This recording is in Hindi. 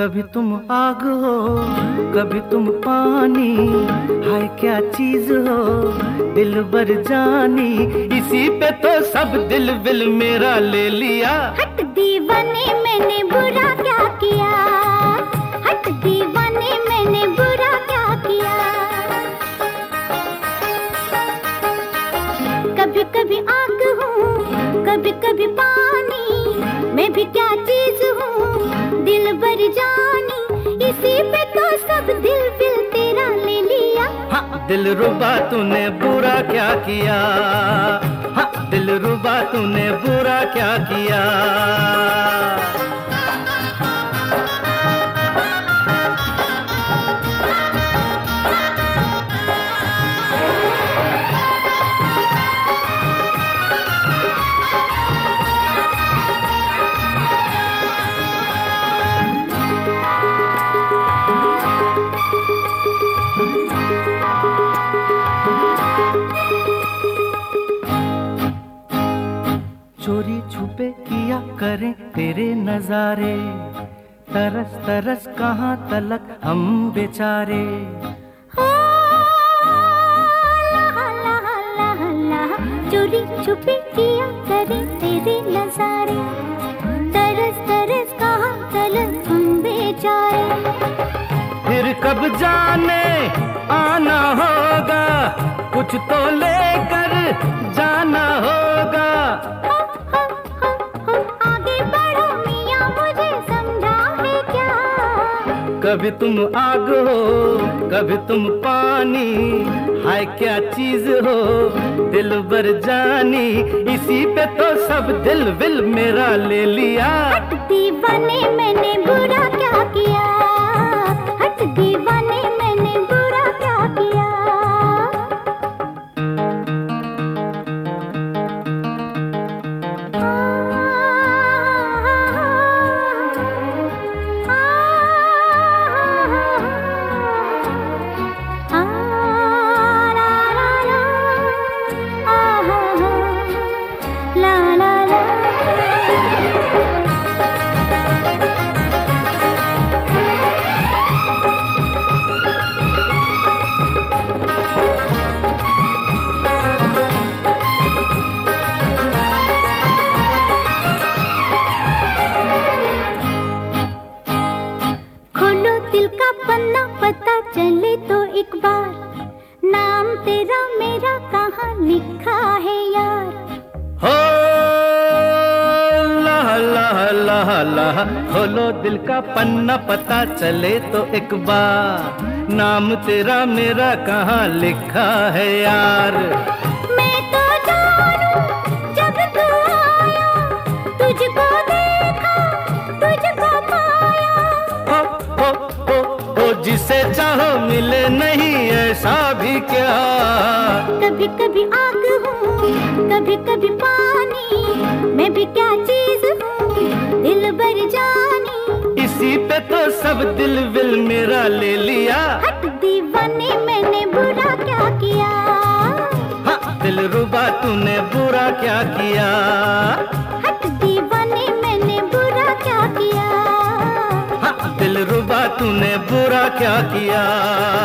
कभी तुम आग हो, कभी तुम पानी, हाय क्या चीज हो दिल बर जानी। इसी पे तो सब दिल विल मेरा ले लिया। हट दीवाने मैंने बुरा क्या किया, हट दीवाने मैंने बुरा क्या किया। कभी कभी आग हूँ, कभी कभी पानी, मैं भी क्या चीज हूँ दिल भर जानी। इसी पे तो सब दिल विल तेरा ले लिया। हाँ दिल रुबा तूने बुरा क्या किया, हाँ दिल रुबा तूने बुरा क्या किया। चोरी छुपे किया करें तेरे नजारे, तरस तरस कहाँ तलक हम बेचारे। चोरी छुपे किया करें तेरे नजारे, तरस तरस कहाँ तलक हम बेचारे। फिर कब जाने आना होगा, कुछ तो लेकर जाना होगा। आगे बढ़ो मियां मुझे समझा है क्या। कभी तुम आग हो, कभी तुम पानी, हाय क्या चीज हो दिल बर जानी। इसी पे तो सब दिल विल मेरा ले लिया। हट दीवाने मैंने बुरा क्या किया, हट दीवाने मैंने बुरा क्या किया। दिल का पन्ना पता चले तो एक बार, नाम तेरा मेरा कहाँ लिखा है यार। हो ला ला ला ला, खोलो दिल का पन्ना पता चले तो एक बार, नाम तेरा मेरा कहाँ लिखा है यार। मैं तो जानूं जब तू आया, तुझको देखा तुझको पाया। जिसे चाहो मिले नहीं ऐसा भी क्या। कभी कभी आग हूँ, कभी कभी पानी, मैं भी क्या चीज हूँ दिल भर जानी। इसी पे तो सब दिल विल मेरा ले लिया। हट दीवाने मैंने बुरा क्या किया, हाँ दिल रुबा तूने बुरा क्या किया। हट दीवाने मैंने बुरा क्या किया, दिल रुबा तूने बुरा क्या किया।